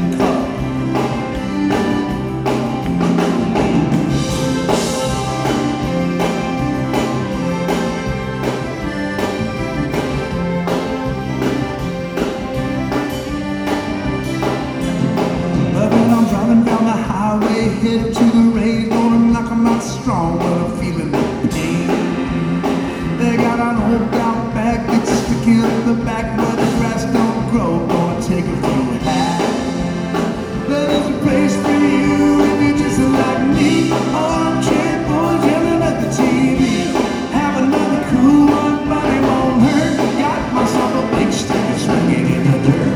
tin cup. But when I'm driving down the highway, headed to the race, going like I'm not strong, but I'm feeling the pain. They got an old brown bag that's sticking up the back where the grass don't grow. Gonna take it through half. There's a place for you if you're just like me. Armchair boys yelling at the TV. Have another cool one, but it won't hurt. Got myself a big stick swinging in the dirt.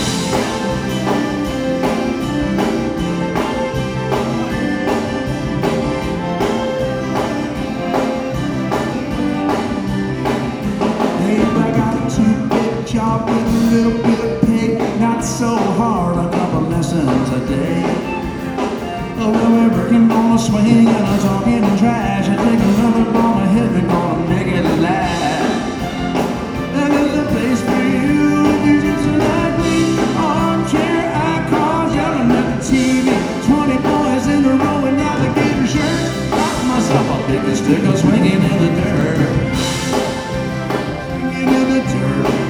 Job with a little bit of pay, not so hard, a couple lessons a day. Oh, well, we're working on a swing and a talking trash. I take another bomb ahead, we're gonna make it last. And there's a place for you if you're just like me. Armchair icons yelling at the TV. 20 boys in a row in alligator shirts. Got myself a big sticker swinging in the dirt. Swinging in the dirt.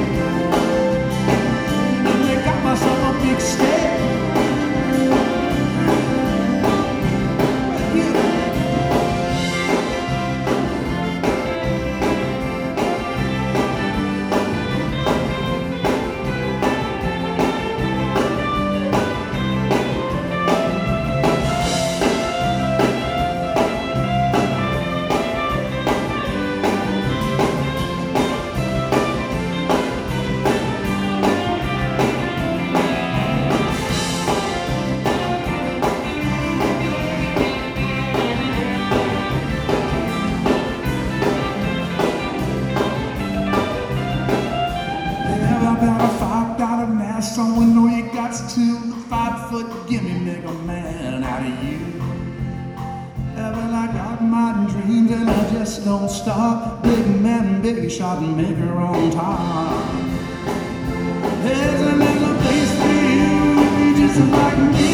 Someone know you got to 5 foot, give me make a man out of you. Yeah, well, I got my dreams and I just don't stop. Big man, big shot and make her on top. There's a little place for you if you just like me.